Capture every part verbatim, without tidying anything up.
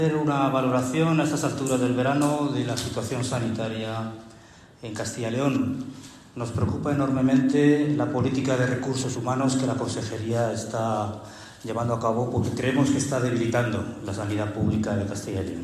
Hacer una valoración a estas alturas del verano de la situación sanitaria en Castilla y León. Nos preocupa enormemente la política de recursos humanos que la Consejería está llevando a cabo porque creemos que está debilitando la sanidad pública de Castilla y León.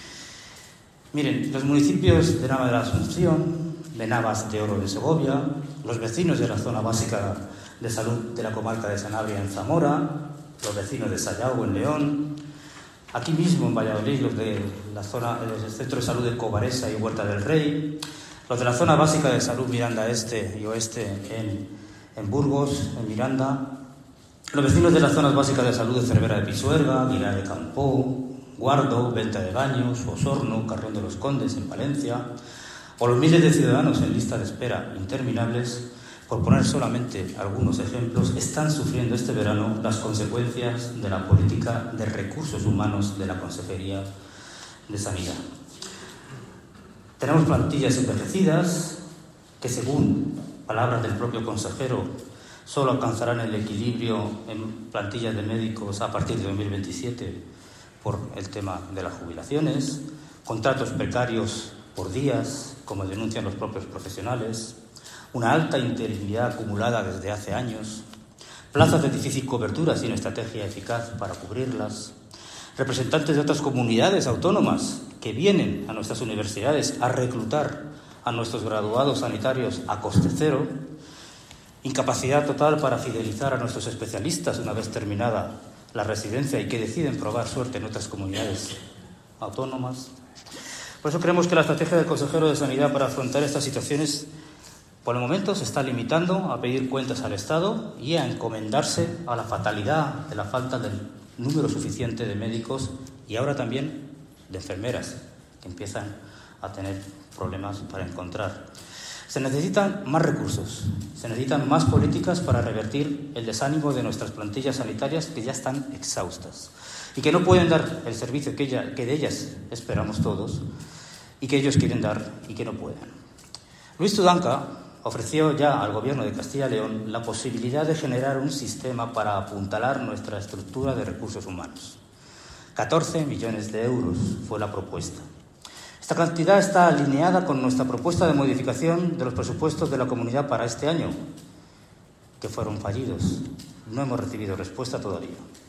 Miren, los municipios de Nava de la Asunción, de Navas de Oro de Segovia, los vecinos de la zona básica de salud de la comarca de Sanabria en Zamora, los vecinos de Sayago en León, aquí mismo en Valladolid, los de la zona, el centro de salud de Cobaresa y Huerta del Rey, los de la zona básica de salud Miranda Este y Oeste en, en Burgos, en Miranda, los vecinos de las zonas básicas de salud de Cervera de Pisuerga, Aguilar de Campoo, Guardo, Venta de Baños, Osorno, Carrión de los Condes en Palencia, o los miles de ciudadanos en lista de espera interminables, por poner solamente algunos ejemplos, están sufriendo este verano las consecuencias de la política de recursos humanos de la Consejería de Sanidad. Tenemos plantillas envejecidas que, según palabras del propio consejero, solo alcanzarán el equilibrio en plantillas de médicos a partir de dos mil veintisiete por el tema de las jubilaciones, contratos precarios por días, como denuncian los propios profesionales, una alta interinidad acumulada desde hace años, plazas de difícil cobertura sin estrategia eficaz para cubrirlas, representantes de otras comunidades autónomas que vienen a nuestras universidades a reclutar a nuestros graduados sanitarios a coste cero, incapacidad total para fidelizar a nuestros especialistas una vez terminada la residencia y que deciden probar suerte en otras comunidades autónomas. Por eso creemos que la estrategia del consejero de Sanidad para afrontar estas situaciones por el momento se está limitando a pedir cuentas al Estado y a encomendarse a la fatalidad de la falta del número suficiente de médicos y ahora también de enfermeras, que empiezan a tener problemas para encontrar. Se necesitan más recursos, se necesitan más políticas para revertir el desánimo de nuestras plantillas sanitarias que ya están exhaustas y que no pueden dar el servicio que, ella, que de ellas esperamos todos y que ellos quieren dar y que no pueden. Luis Tudanca ofreció ya al Gobierno de Castilla y León la posibilidad de generar un sistema para apuntalar nuestra estructura de recursos humanos. catorce millones de euros fue la propuesta. Esta cantidad está alineada con nuestra propuesta de modificación de los presupuestos de la comunidad para este año, que fueron fallidos. No hemos recibido respuesta todavía.